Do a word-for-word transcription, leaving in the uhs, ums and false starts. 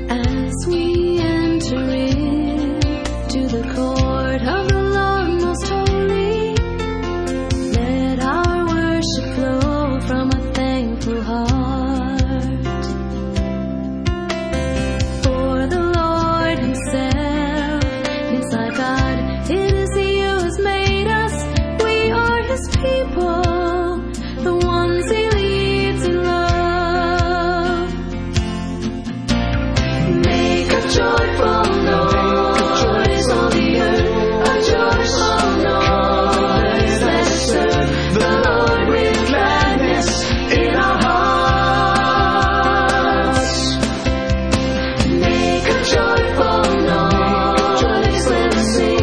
As we enter into the court of the Lord most holy, let our worship flow from a thankful heart. For the Lord Himself is our God. It is He who has made us. We are His people, the ones He leads in love. Make a joyful noise, all the earth, a joyful noise. Let us serve the Lord with gladness in our hearts. Make a joyful noise, let us sing.